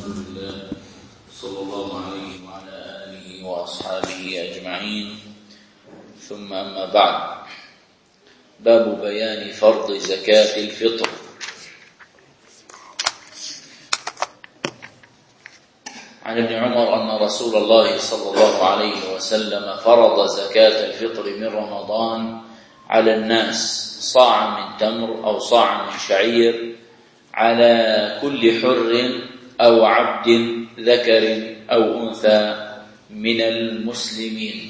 رسول الله صلى الله عليه وعلى آله وأصحابه أجمعين، ثم أما بعد. باب بيان فرض زكاة الفطر. عن ابن عمر أن رسول الله صلى الله عليه وسلم فرض زكاة الفطر من رمضان على الناس صاعا من تمر أو صاعا من شعير على كل حر أو عبد ذكر أو أنثى من المسلمين.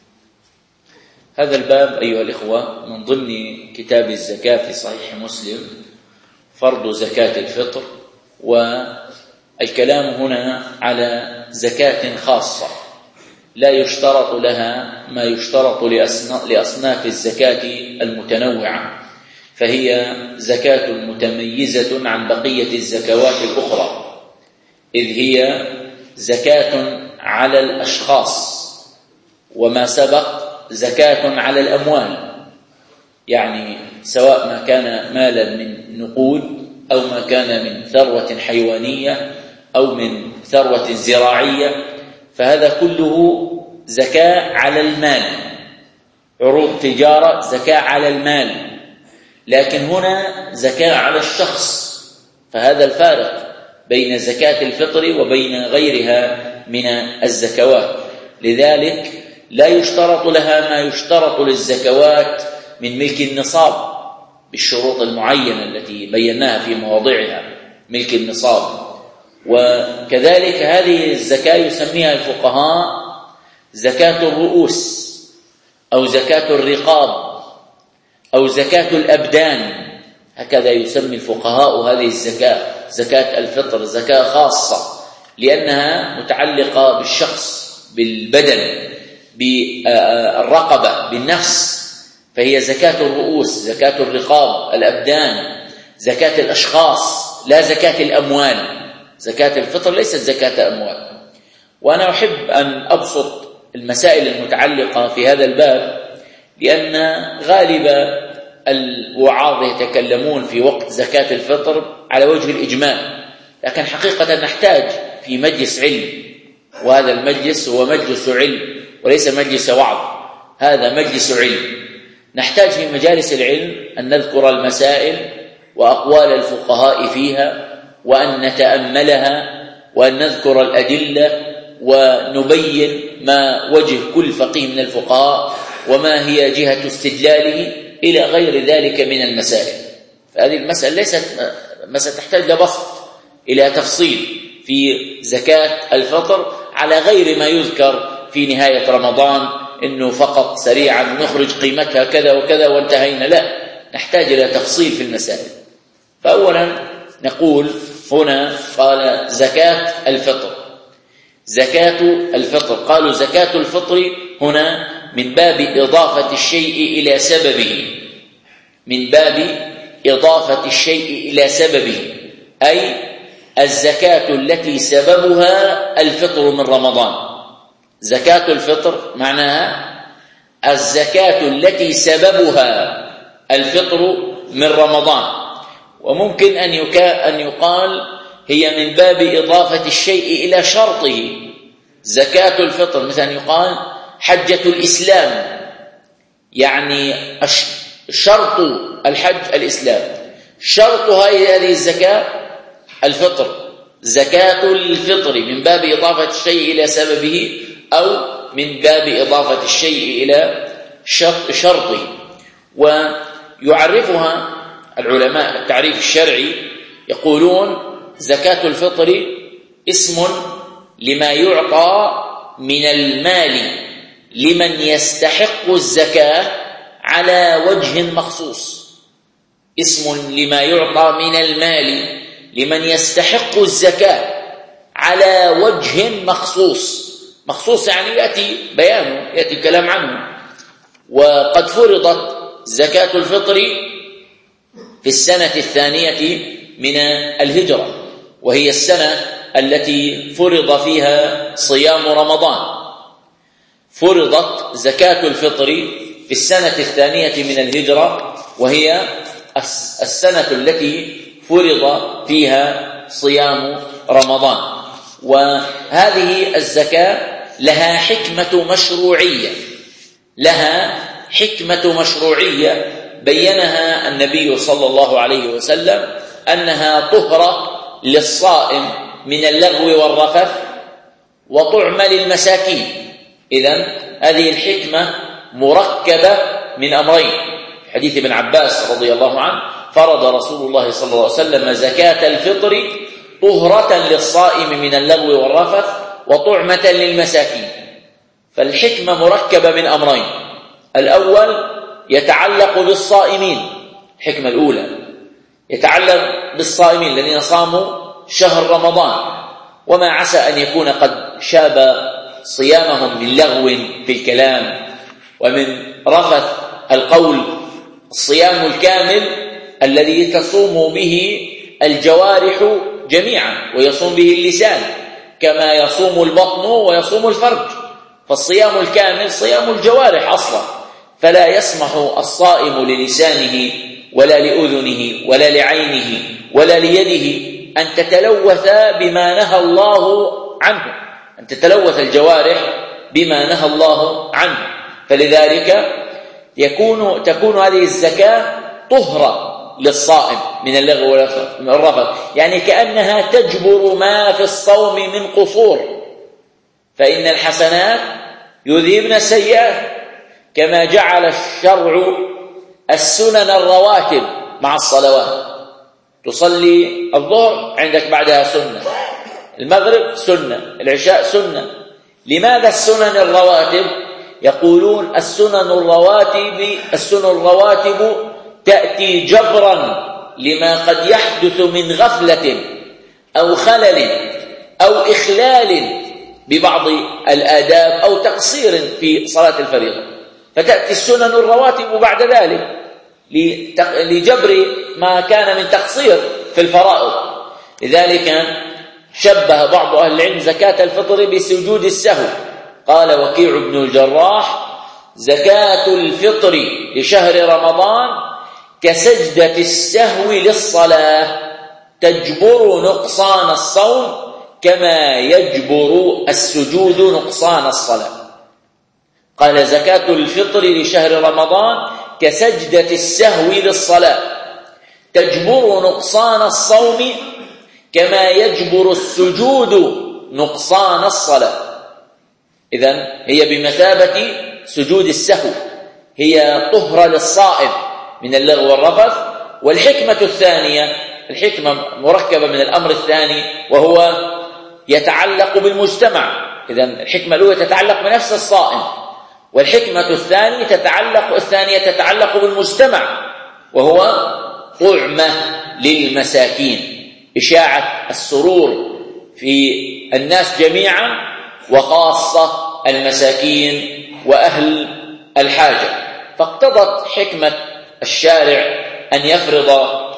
هذا الباب أيها الإخوة من ضمن كتاب الزكاة في صحيح مسلم، فرض زكاة الفطر، والكلام هنا على زكاة خاصة لا يشترط لها ما يشترط لأصناف الزكاة المتنوعة، فهي زكاة متميزة عن بقية الزكوات الأخرى، إذ هي زكاة على الأشخاص، وما سبق زكاة على الأموال، يعني سواء ما كان مالا من نقود أو ما كان من ثروة حيوانية أو من ثروة زراعية، فهذا كله زكاة على المال، عروض تجارة زكاة على المال. لكن هنا زكاة على الشخص، فهذا الفارق بين زكاة الفطر وبين غيرها من الزكوات. لذلك لا يشترط لها ما يشترط للزكوات من ملك النصاب بالشروط المعينة التي بيناها في مواضعها، ملك النصاب. وكذلك هذه الزكاة يسميها الفقهاء زكاة الرؤوس أو زكاة الرقاب أو زكاة الأبدان، هكذا يسمي الفقهاء هذه الزكاة، زكاة الفطر زكاة خاصة لأنها متعلقة بالشخص، بالبدن، بالرقبة، بالنفس، فهي زكاة الرؤوس، زكاة الرقاب، الأبدان، زكاة الأشخاص، لا زكاة الأموال. زكاة الفطر ليست زكاة أموال. وأنا أحب أن أبسط المسائل المتعلقة في هذا الباب، لأن غالب الوعاظ يتكلمون في وقت زكاة الفطر على وجه الإجمال، لكن حقيقة نحتاج في مجلس علم، وهذا المجلس هو مجلس علم وليس مجلس وعظ، هذا مجلس علم، نحتاج في مجالس العلم أن نذكر المسائل وأقوال الفقهاء فيها، وأن نتأملها، وأن نذكر الأدلة، ونبين ما وجه كل فقيه من الفقهاء وما هي جهة استدلاله إلى غير ذلك من المسائل. فهذه المسألة ليست مسألة تحتاج لبسط إلى تفصيل في زكاة الفطر على غير ما يذكر في نهاية رمضان، إنه فقط سريعا نخرج قيمتها كذا وكذا وانتهينا، لا، نحتاج إلى تفصيل في المسائل. فأولا نقول هنا قال زكاة الفطر. زكاة الفطر، قالوا زكاة الفطر هنا من باب إضافة الشيء إلى سببه، من باب إضافة الشيء إلى سببه، أي الزكاة التي سببها الفطر من رمضان. زكاة الفطر معناها الزكاة التي سببها الفطر من رمضان. وممكن أن يقال هي من باب إضافة الشيء إلى شرطه. زكاة الفطر مثلا يقال حجة الإسلام، يعني شرط الحج الإسلام، شرط هذه الزكاة الفطر. زكاة الفطر من باب إضافة الشيء إلى سببه أو من باب إضافة الشيء إلى شرطه. ويعرفها العلماء التعريف الشرعي، يقولون زكاة الفطر اسم لما يعطى من المال لمن يستحق الزكاة على وجه مخصوص. اسم لما يعطى من المال لمن يستحق الزكاة على وجه مخصوص. مخصوص يعني يأتي بيانه، يأتي الكلام عنه. وقد فرضت زكاة الفطر في السنة الثانية من الهجرة، وهي السنة التي فرض فيها صيام رمضان. فرضت زكاة الفطر في السنة الثانية من الهجرة، وهي السنة التي فرض فيها صيام رمضان. وهذه الزكاة لها حكمة مشروعية بينها النبي صلى الله عليه وسلم، أنها طهرة للصائم من اللغو والرفث وطعم للمساكين. إذن هذه الحكمة مركبة من أمرين. في حديث ابن عباس رضي الله عنه: فرض رسول الله صلى الله عليه وسلم زكاة الفطر طهرة للصائم من اللغو والرفث وطعمة للمساكين. فالحكمة مركبة من أمرين: الأول يتعلق بالصائمين، الحكمة الأولى يتعلق بالصائمين الذين صاموا شهر رمضان، وما عسى أن يكون قد شاب صيامهم من لغو في الكلام ومن رفث القول. الصيام الكامل الذي تصوم به الجوارح جميعا ويصوم به اللسان، كما يصوم البطن ويصوم الفرج، فالصيام الكامل صيام الجوارح أصلا، فلا يسمح الصائم للسانه ولا لأذنه ولا لعينه ولا ليده أن تتلوث بما نهى الله عنه، أن تتلوث الجوارح بما نهى الله عنه. فلذلك تكون هذه الزكاة طهرة للصائم من اللغو والرفث، يعني كأنها تجبر ما في الصوم من قصور. فإن الحسنات يذهبن السيئات، كما جعل الشرع السنن الرواتب مع الصلوات. تصلي الظهر عندك بعدها سنة، المغرب سنة، العشاء سنة. لماذا السنن الرواتب؟ يقولون السنن الرواتب تأتي جبرا لما قد يحدث من غفلة أو خلل أو إخلال ببعض الآداب أو تقصير في صلاة الفريضة، فتأتي السنن الرواتب بعد ذلك لجبر ما كان من تقصير في الفرائض. لذلك شبه بعض أهل العلم زكاة الفطر بسجود السهو. قال وكيع بن الجراح: زكاة الفطر لشهر رمضان كسجدة السهو للصلاة، تجبر نقصان الصوم كما يجبر السجود نقصان الصلاة. قال زكاة الفطر لشهر رمضان كسجدة السهو للصلاة، تجبر نقصان الصوم كما يجبر السجود نقصان الصلاة. إذن هي بمثابة سجود السهو، هي طهرة للصائم من اللغو والرفث. والحكمة الثانية، الحكمة مركبة من الأمر الثاني، وهو يتعلق بالمجتمع. إذن الحكمة الأولى تتعلق بنفس الصائم، والحكمة الثانية تتعلق بالمجتمع، وهو طعمة للمساكين، إشاعة السرور في الناس جميعا وخاصة المساكين وأهل الحاجة. فاقتضت حكمة الشارع أن يفرض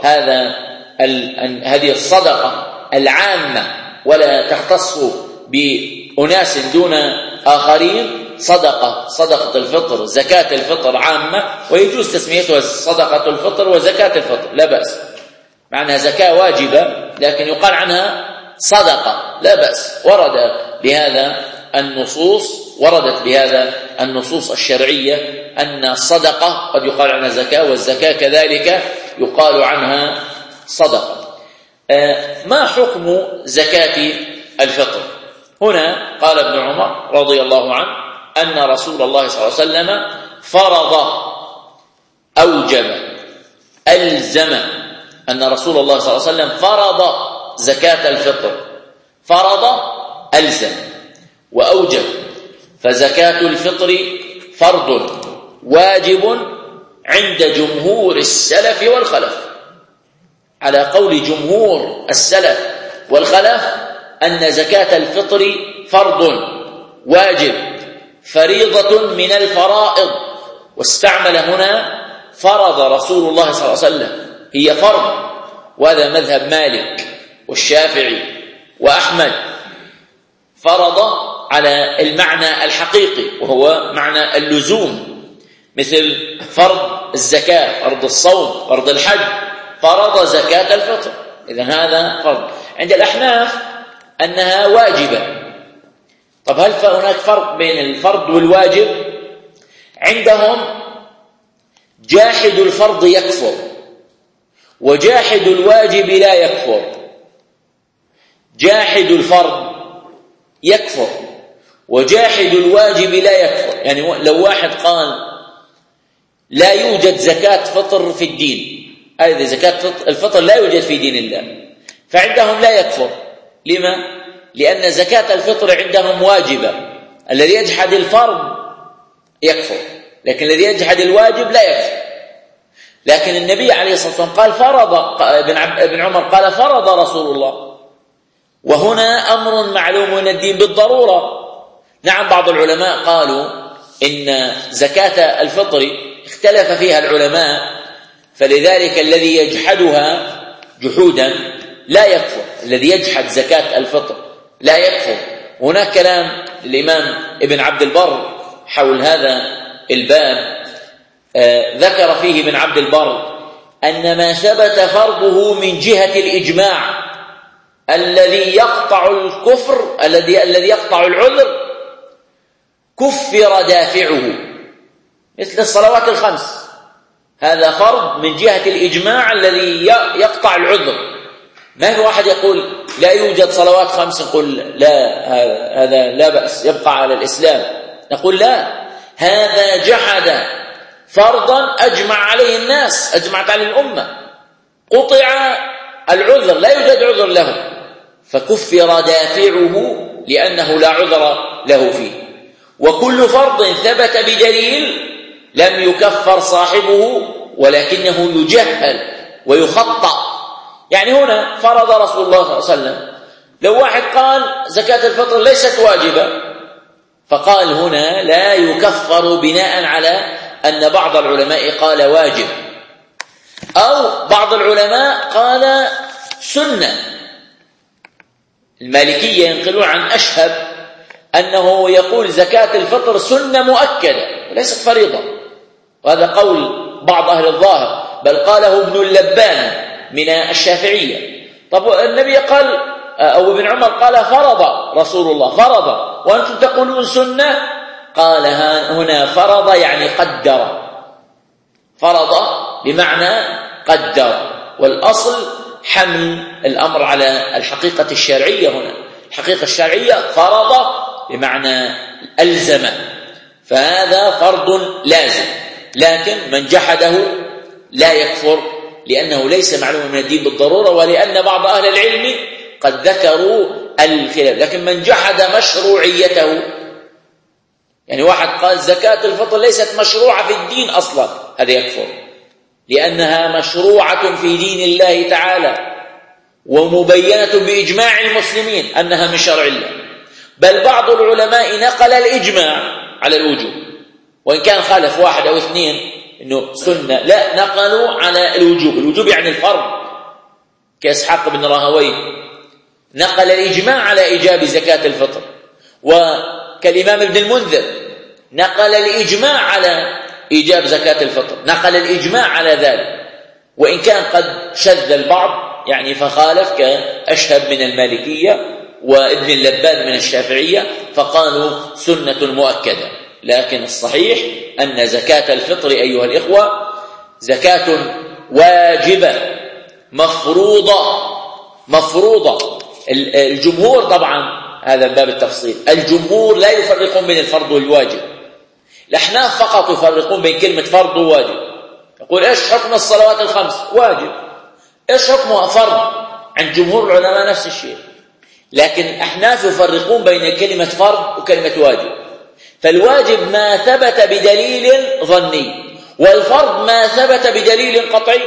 هذه الصدقة العامة ولا تختص بأناس دون آخرين، صدقة الفطر، زكاة الفطر عامة، ويجوز تسميتها صدقة الفطر وزكاة الفطر لا بأس، مع أنها زكاة واجبة لكن يقال عنها صدقة لا بأس. وردت بهذا النصوص الشرعية أن الصدقة قد يقال عنها زكاة، والزكاة كذلك يقال عنها صدقة. ما حكم زكاة الفطر؟ هنا قال ابن عمر رضي الله عنه أن رسول الله صلى الله عليه وسلم فرض، أوجب، ألزم، أن رسول الله صلى الله عليه وسلم فرض زكاة الفطر، فرض، ألزم وأوجب. فزكاة الفطر فرض واجب عند جمهور السلف والخلف. على قول جمهور السلف والخلف أن زكاة الفطر فرض واجب، فريضة من الفرائض، واستعمل هنا فرض رسول الله صلى الله عليه وسلم، هي فرض. وهذا مذهب مالك والشافعي وأحمد، فرض على المعنى الحقيقي وهو معنى اللزوم، مثل فرض الزكاة، فرض الصوم، فرض الحج، فرض زكاة الفطر. إذن هذا فرض. عند الأحناف أنها واجبة. طب هل هناك فرق بين الفرض والواجب؟ عندهم جاحد الفرض يكفر، وجاحد الواجب لا يكفر. جاحد الفرض يكفر وجاحد الواجب لا يكفر. يعني لو واحد قال لا يوجد زكاة فطر في الدين، هذه زكاة الفطر لا يوجد في دين الله، فعندهم لا يكفر. لما؟ لأن زكاة الفطر عندهم واجبة. الذي يجحد الفرض يكفر، لكن الذي يجحد الواجب لا يكفر. لكن النبي عليه الصلاة والسلام قال فرض، ابن عمر قال فرض رسول الله، وهنا أمر معلوم من الدين بالضرورة. نعم، بعض العلماء قالوا إن زكاة الفطر اختلف فيها العلماء، فلذلك الذي يجحدها جحودا لا يكفر، الذي يجحد زكاة الفطر لا يكفر. هناك كلام للإمام ابن عبد البر حول هذا الباب، ذكر فيه ابن عبد البر أن ما ثبت فرضه من جهة الإجماع الذي يقطع الكفر، الذي يقطع العذر، كفر دافعه، مثل الصلوات الخمس، هذا فرض من جهة الإجماع الذي يقطع العذر. ما في واحد يقول لا يوجد صلوات خمس نقول لا، هذا لا بأس يبقى على الإسلام. نقول لا، هذا جحد فرضا أجمع عليه الناس، أجمعت عليه الأمة، قطع العذر، لا يوجد عذر له، فكفر دافعه لأنه لا عذر له فيه. وكل فرض ثبت بدليل لم يكفر صاحبه، ولكنه يجهل ويخطأ. يعني هنا فرض رسول الله صلى الله عليه وسلم، لو واحد قال زكاة الفطر ليست واجبة، فقال هنا لا يكفر بناء على أن بعض العلماء قال واجب، أو بعض العلماء قال سنة. المالكية ينقلون عن أشهب أنه يقول زكاة الفطر سنة مؤكدة وليست فريضة، وهذا قول بعض أهل الظاهر، بل قاله ابن اللبان من الشافعية. طب النبي قال، أو ابن عمر قال فرض رسول الله، فرض، وأنتم تقولون سنة. قال هنا فرض يعني قدر، فرض بمعنى قدر، والأصل حمل الأمر على الحقيقة الشرعية. هنا الحقيقة الشرعية فرض بمعنى ألزم، فهذا فرض لازم، لكن من جحده لا يكفر لأنه ليس معلوم من الدين بالضرورة، ولأن بعض أهل العلم قد ذكروا الخلاف. لكن من جحد مشروعيته، يعني واحد قال زكاة الفطر ليست مشروعة في الدين أصلا، هذا يكفر، لأنها مشروعة في دين الله تعالى ومبينة بإجماع المسلمين أنها من شرع الله. بل بعض العلماء نقل الإجماع على الوجوب، وإن كان خالف واحد أو اثنين إنه سنة، لا، نقلوا على الوجوب. الوجوب يعني الفرض، كإسحاق بن راهويه نقل الإجماع على إيجاب زكاة الفطر، وكالإمام ابن المنذر نقل الإجماع على إيجاب زكاة الفطر، نقل الإجماع على ذلك، وإن كان قد شذ البعض يعني فخالف، كأشهب من المالكية وابن اللبان من الشافعية، فقالوا سنة مؤكدة. لكن الصحيح أن زكاة الفطر أيها الإخوة زكاة واجبة مفروضة. الجمهور طبعا هذا باب التفصيل، الجمهور لا يفرقون بين الفرض والواجب. الأحناف فقط يفرقون بين كلمة فرض وواجب، يقول إيش حكم الصلوات الخمس؟ واجب. إيش حكمها؟ فرض. عند جمهور العلماء نفس الشيء. لكن الأحناف يفرقون بين كلمة فرض وكلمة واجب. فالواجب ما ثبت بدليل ظني، والفرض ما ثبت بدليل قطعي.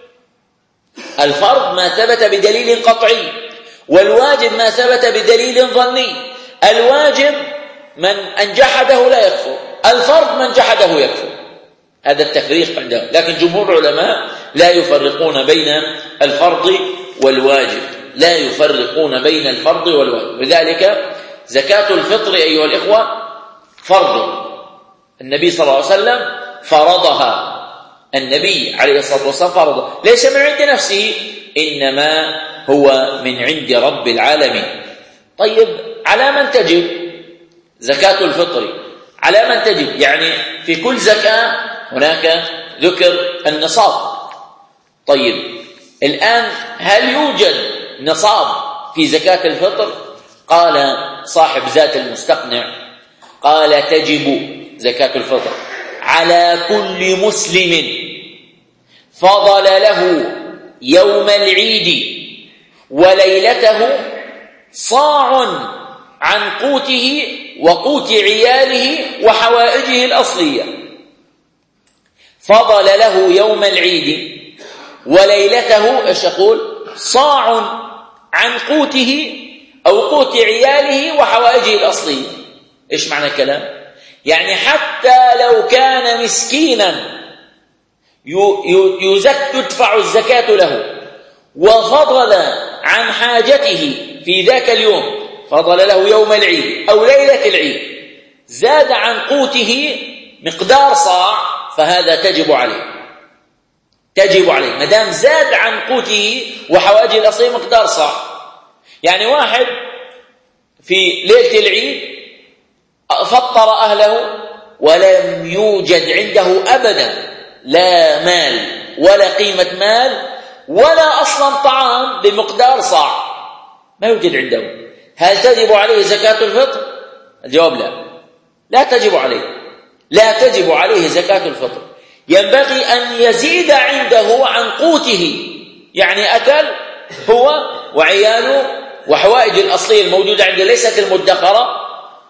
الفرض ما ثبت بدليل قطعي، والواجب ما ثبت بدليل ظني. الواجب من أن جحده لا يكفر، الفرض من جحده يكفر. هذا التفريق عندهم. لكن جمهور العلماء لا يفرقون بين الفرض والواجب، لا يفرقون بين الفرض والواجب. لذلك زكاة الفطر أيها الإخوة فرض، النبي صلى الله عليه وسلم فرضها، النبي عليه الصلاة والسلام فرضها، ليس من عند نفسه، إنما هو من عند رب العالمين. طيب على من تجب زكاة الفطر؟ على من تجب؟ يعني في كل زكاة هناك ذكر النصاب. طيب الآن هل يوجد نصاب في زكاة الفطر؟ قال صاحب زاد المستقنع قال تجب زكاة الفطر على كل مسلم فضل له يوم العيد وليلته صاع عن قوته وقوت عياله وحوائجه الأصلية. فضل له يوم العيد وليلته ايش يقول؟ صاع عن قوته أو قوت عياله وحوائجه الأصلية. ايش معنى الكلام؟ يعني حتى لو كان مسكينا تدفع الزكاة له وفضل عن حاجته في ذاك اليوم، فضل له يوم العيد أو ليلة العيد، زاد عن قوته مقدار صاع، فهذا تجب عليه. تجب عليه ما دام زاد عن قوته وحوائجه الأصلية مقدار صاع. يعني واحد في ليلة العيد فطر أهله ولم يوجد عنده أبدا لا مال ولا قيمة مال ولا أصلا طعام بمقدار صاع، ما يوجد عنده، هل تجب عليه زكاة الفطر؟ الجواب لا، لا تجب عليه، لا تجب عليه زكاة الفطر. ينبغي أن يزيد عنده عن قوته، يعني أكل هو وعياله وحوائج الأصلية الموجودة عنده ليست المدخرة،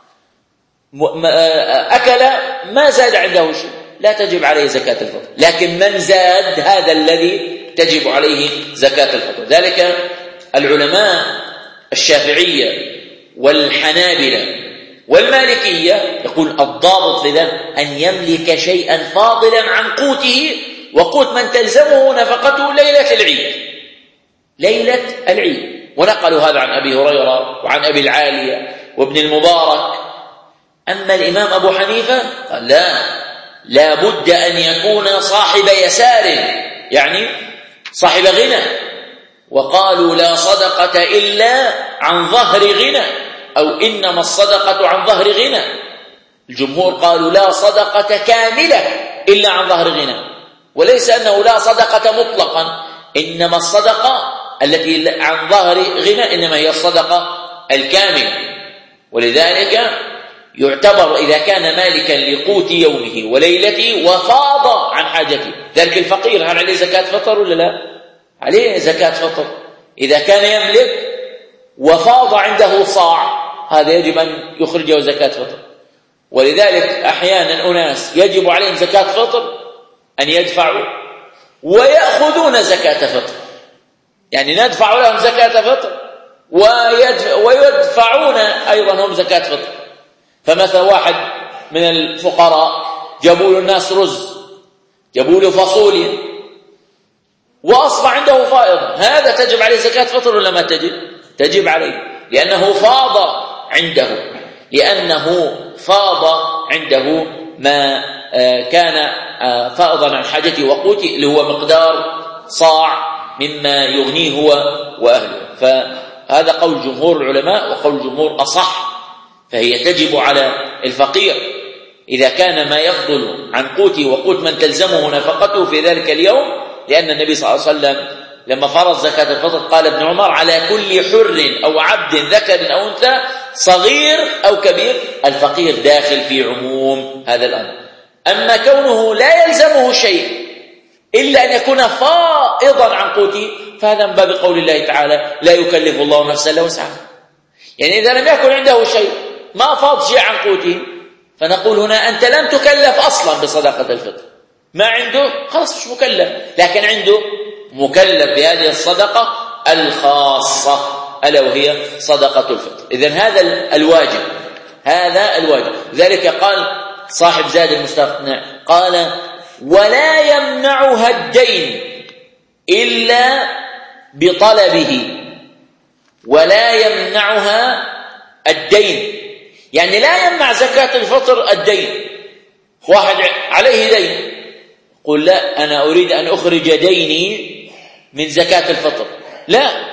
أكل ما زاد عنده شيء، لا تجب عليه زكاة الفطر. لكن من زاد هذا الذي تجب عليه زكاة الفطر. ذلك العلماء الشافعية والحنابلة والمالكية يقول الضابط في ذلك أن يملك شيئا فاضلا عن قوته وقوت من تلزمه نفقته ليلة العيد، ليلة العيد. ونقلوا هذا عن أبي هريرة وعن أبي العالية وابن المبارك. أما الإمام أبو حنيفة قال لا بد أن يكون صاحب يسار، يعني صاحب غنى. وقالوا لا صدقة إلا عن ظهر غنى، أو إنما الصدقة عن ظهر غنى. الجمهور قالوا لا صدقة كاملة إلا عن ظهر غنى، وليس أنه لا صدقة مطلقا، إنما الصدقة التي عن ظهر غنى إنما هي الصدقة الكاملة. ولذلك يعتبر إذا كان مالكا لقوت يومه وليلته وفاض عن حاجته، ذلك الفقير هل عليه زكاة فطر ولا لا؟ عليه زكاة فطر. إذا كان يملك وفاض عنده صاع هذا يجب أن يخرجه زكاة فطر. ولذلك أحيانا أناس يجب عليهم زكاة فطر أن يدفعوا ويأخذون زكاة فطر، يعني ندفع لهم زكاة فطر ويدفعون أيضا هم زكاة فطر. فمثلا واحد من الفقراء جابوا له الناس رز، جابوا له فاصوليا، وأصبح عنده فائض، هذا تجب عليه زكاة فطر ولا ما تجب؟ تجب عليه، لأنه فاض عنده ما كان فائضا عن حاجته وقوته، اللي هو مقدار صاع مما يغنيه هو وأهله. فهذا قول جمهور العلماء، وقول الجمهور أصح، فهي تجب على الفقير إذا كان ما يفضل عن قوته وقوت من تلزمه نفقته في ذلك اليوم. لأن النبي صلى الله عليه وسلم لما فرض زكاة الفطر قال ابن عمر على كل حر أو عبد ذكر أو أنثى صغير أو كبير، الفقير داخل في عموم هذا الأمر. أما كونه لا يلزمه شيء إلا أن يكون فائضا عن قوته، فهذا من باب قول الله تعالى لا يكلف الله نفسا إلا وسعها. يعني إذا لم يكن عنده شيء، ما فاض شيء عن قوته، فنقول هنا أنت لم تكلف أصلا بصدقة الفطر، ما عنده خلاص مش مكلف، لكن عنده مكلف بهذه الصدقة الخاصة ألا وهي صدقة الفطر. إذن هذا الواجب، هذا الواجب. ذلك قال صاحب زاد المستقنع قال ولا يمنعها الدين إلا بطلبه، ولا يمنعها الدين، يعني لا يمنع زكاة الفطر الدين. واحد عليه دين قل لا أنا أريد أن أخرج ديني من زكاة الفطر، لا،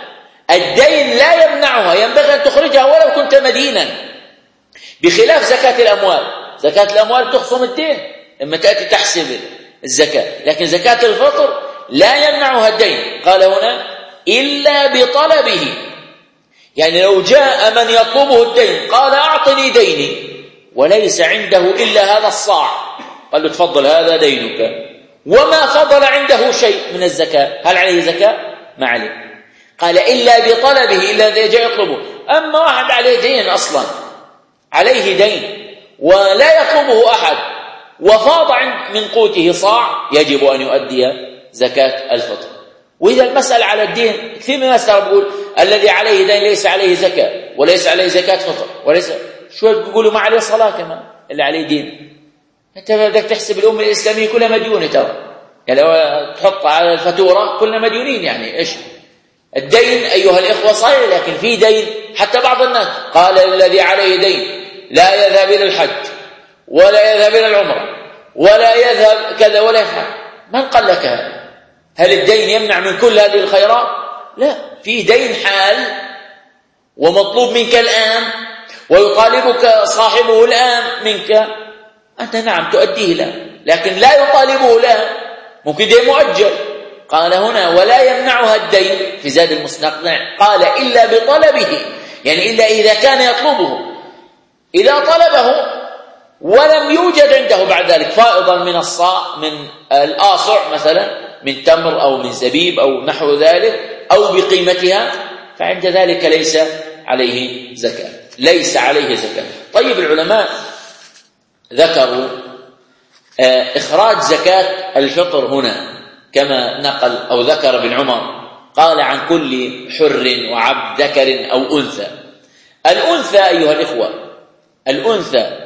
الدين لا يمنعها، ينبغي أن تخرجها ولو كنت مدينا، بخلاف زكاة الأموال. زكاة الأموال تخصم الدين لما تأتي تحسب الزكاة، لكن زكاة الفطر لا يمنعها الدين. قال هنا إلا بطلبه، يعني لو جاء من يطلبه الدين قال أعطني ديني وليس عنده إلا هذا الصاع، قال له تفضل هذا دينك، وما فضل عنده شيء من الزكاة، هل عليه زكاة؟ ما عليه. قال إلا بطلبه، إلا إذا جاء يطلبه. أما واحد عليه دين أصلا، عليه دين ولا يطلبه أحد وفاض من قوته صاع، يجب أن يؤدي زكاة الفطر. وإذا المسألة على الدين، كثير من الناس بيقول الذي عليه دين ليس عليه زكاة وليس عليه زكاة فطر، وليس شو بيقولوا ما عليه صلاة كمان اللي عليه دين. أنت بدك تحسب الأمة الإسلامية كلها مديونة ترى، يعني لو تحط على الفاتورة كلنا مديونين. يعني إيش الدين أيها الإخوة؟ صحيح، لكن في دين حتى بعض الناس قال الذي عليه دين لا يذهب إلى الحج ولا يذهب إلى العمرة ولا يذهب كذا ولا يفعل. من قال لك هذا؟ هل الدين يمنع من كل هذه الخيرات؟ لا، في دين حال ومطلوب منك الآن ويطالبك صاحبه الآن منك، أنت نعم تؤديه له، لكن لا يطالبه الآن، ممكن دين مؤجل. قال هنا ولا يمنعها الدين في زاد المستقنع، قال إلا بطلبه، يعني إلا إذا كان يطلبه. إذا طلبه ولم يوجد عنده بعد ذلك فائضا من الصاع، من الآصع مثلا، من تمر أو من زبيب أو نحو ذلك، أو بقيمتها، فعند ذلك ليس عليه زكاة، ليس عليه زكاة. طيب العلماء ذكروا إخراج زكاة الفطر هنا كما نقل أو ذكر ابن عمر، قال عن كل حر وعبد ذكر أو أنثى. الأنثى أيها الإخوة، الأنثى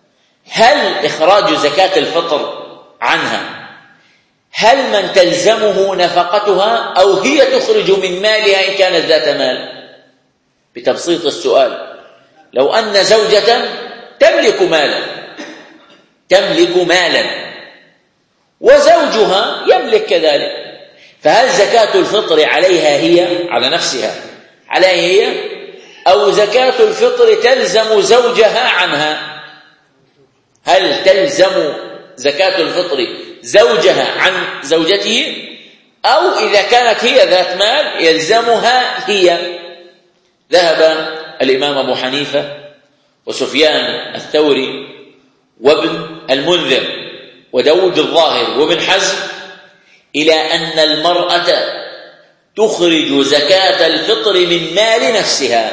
هل إخراج زكاة الفطر عنها هل من تلزمه نفقتها أو هي تخرج من مالها إن كانت ذات مال؟ بتبسيط السؤال، لو أن زوجة تملك مالا وزوجها يملك كذلك، فهل زكاة الفطر عليها هي على نفسها عليها هي، أو زكاة الفطر تلزم زوجها عنها؟ هل تلزم زكاة الفطر زوجها عن زوجته، أو إذا كانت هي ذات مال يلزمها هي؟ ذهب الإمام أبو حنيفة وسفيان الثوري وابن المنذر وداود الظاهر وابن حزم إلى أن المرأة تخرج زكاة الفطر من مال نفسها،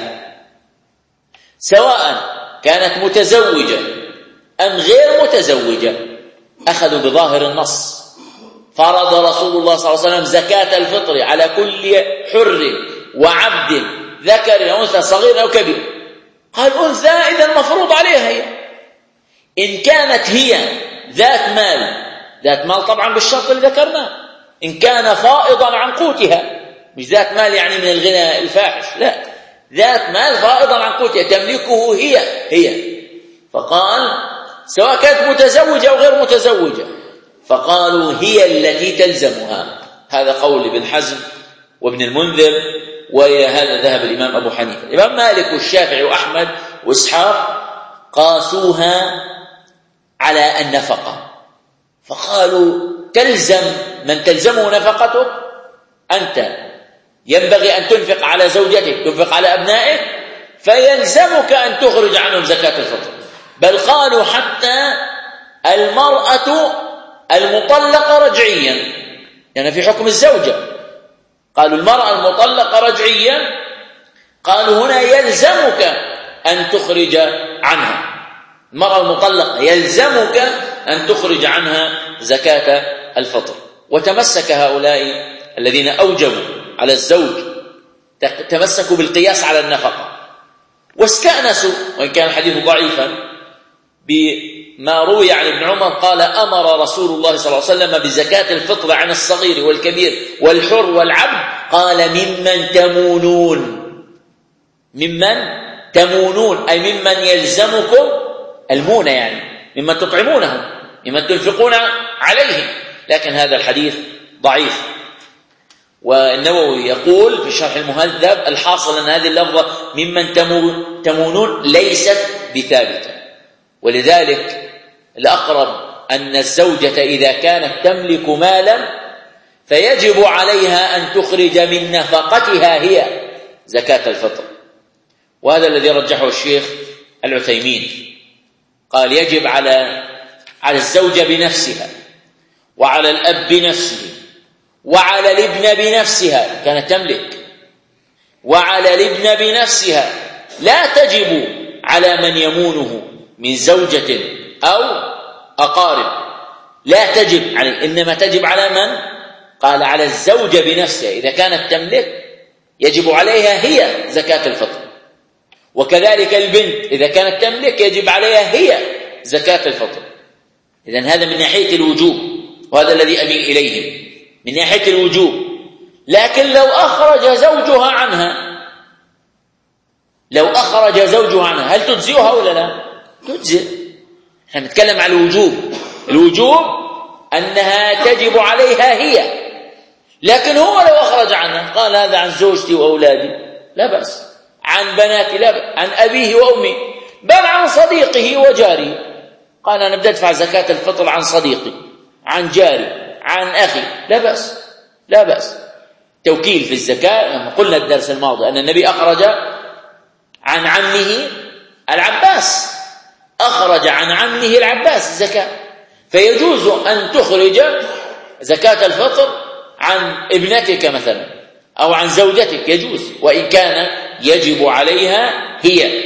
سواء كانت متزوجة أم غير متزوجة. أخذوا بظاهر النص، فرض رسول الله صلى الله عليه وسلم زكاة الفطر على كل حر وعبد ذكر أو أنثى صغير أو كبير. قال أنثى إذا المفروض عليها هي، إن كانت هي ذات مال طبعا بالشرط اللي ذكرناه، إن كان فائضا عن قوتها، مش ذات مال يعني من الغنى الفاحش، لا، ذات مال فائضا عن قوتها تملكه هي. فقال سواء كانت متزوجة أو غير متزوجة، فقالوا هي التي تلزمها. هذا قول ابن حزم وابن المنذر، وإلى هذا ذهب الإمام أبو حنيفة. الإمام مالك والشافعي وأحمد وإسحاق قاسوها على النفقة، فقالوا تلزم من تلزمه نفقته، أنت ينبغي أن تنفق على زوجتك، تنفق على أبنائك، فيلزمك أن تخرج عنهم زكاة الفطر. بل قالوا حتى المرأة المطلقة رجعيا، يعني في حكم الزوجة، قالوا المرأة المطلقة رجعيا، قالوا هنا يلزمك أن تخرج عنها، المرأة المطلقة يلزمك أن تخرج عنها زكاة الفطر. وتمسك هؤلاء الذين أوجبوا على الزوج، تمسكوا بالقياس على النفقة، واستأنسوا وإن كان الحديث ضعيفا بما روي عن ابن عمر قال أمر رسول الله صلى الله عليه وسلم بزكاة الفطر عن الصغير والكبير والحر والعبد، قال ممن تمونون أي ممن يلزمكم المونة، يعني ممن تطعمونهم، ممن تنفقون عليهم. لكن هذا الحديث ضعيف. والنووي يقول في شرح المهذب: الحاصل أن هذه اللفظة ممن تمونون ليست بثابتة. ولذلك الأقرب أن الزوجة إذا كانت تملك مالا فيجب عليها أن تخرج من نفقتها هي زكاة الفطر، وهذا الذي رجحه الشيخ العثيمين. قال: يجب على الزوجة بنفسها، وعلى الأب بنفسه، وعلى الابن بنفسها كانت تملك، وعلى الابن بنفسها، لا تجب على من يمونه من زوجة أو أقارب، لا تجب عليه، إنما تجب على من؟ قال: على الزوجة بنفسها، إذا كانت تملك يجب عليها هي زكاة الفطر، وكذلك البنت إذا كانت تملك يجب عليها هي زكاة الفطر. إذن هذا من ناحية الوجوب، وهذا الذي أميل إليه من ناحية الوجوب. لكن لو أخرج زوجها عنها هل تجزئها ولا لا؟ تجزئ. نحن نتكلم عن الوجوب أنها تجب عليها هي، لكن هو لو أخرج عنها قال: هذا عن زوجتي وأولادي لا بأس، عن بناتي لا بأس، عن أبيه وأمي، بل عن صديقه وجاري، قال: أنا بدي أدفع زكاة الفطر عن صديقي، عن جاري، عن أخي، لا بأس. توكيل في الزكاة. قلنا الدرس الماضي أن النبي أخرج عن عمه العباس، الزكاة، فيجوز أن تخرج زكاة الفطر عن ابنتك مثلا أو عن زوجتك، يجوز، وإن كان يجب عليها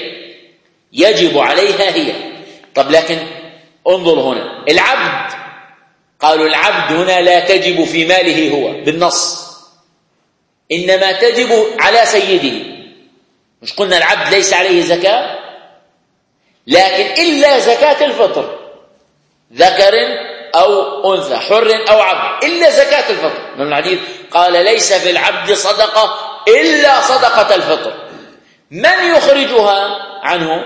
هي. طب لكن انظر هنا، العبد، قالوا العبد هنا لا تجب في ماله هو بالنص، إنما تجب على سيده. مش قلنا العبد ليس عليه زكاة؟ لكن إلا زكاة الفطر، ذكر أو أنثى، حر أو عبد، إلا زكاة الفطر. من الحديث قال: ليس في العبد صدقة إلا صدقة الفطر. من يخرجها عنه؟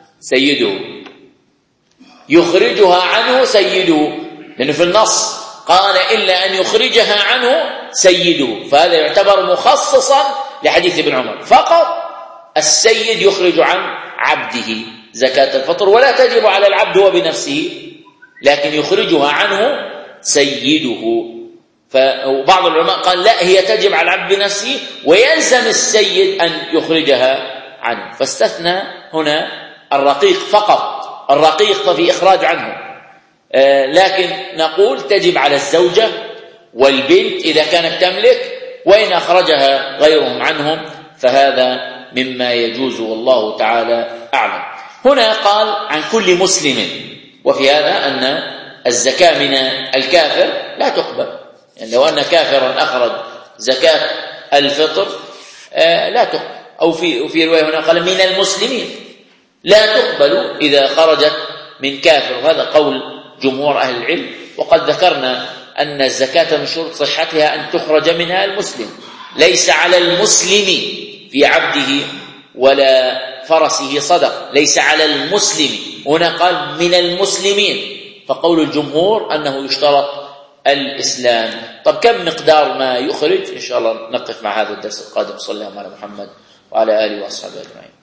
سيده، لأنه في النص قال: إلا أن يخرجها عنه سيده، فهذا يعتبر مخصصا لحديث ابن عمر. فقط السيد يخرج عن عبده زكاة الفطر، ولا تجب على العبد هو بنفسه، لكن يخرجها عنه سيده. فبعض العلماء قال: لا، هي تجب على العبد بنفسه، ويلزم السيد أن يخرجها عنه، فاستثنى هنا الرقيق فقط، في إخراج عنه. لكن نقول تجب على الزوجة والبنت إذا كانت تملك، وإن أخرجها غيرهم عنهم فهذا مما يجوز، والله تعالى أعلم. هنا قال: عن كل مسلم، وفي هذا أن الزكاة من الكافر لا تقبل، يعني لو أن كافرا أخرج زكاة الفطر لا تقبل، أو في رواية هنا قال: من المسلمين لا تقبل إذا خرجت من كافر، وهذا قول جمهور أهل العلم. وقد ذكرنا أن الزكاة من شروط صحتها أن تخرج منها المسلم، ليس على المسلم في عبده ولا فرسه صدق، ليس على المسلم، هنا قال من المسلمين، فقول الجمهور أنه يشترط الإسلام. طب كم مقدار ما يخرج؟ إن شاء الله نقف مع هذا الدرس القادم. صلى الله على محمد وعلى آله وأصحابه أجمعين.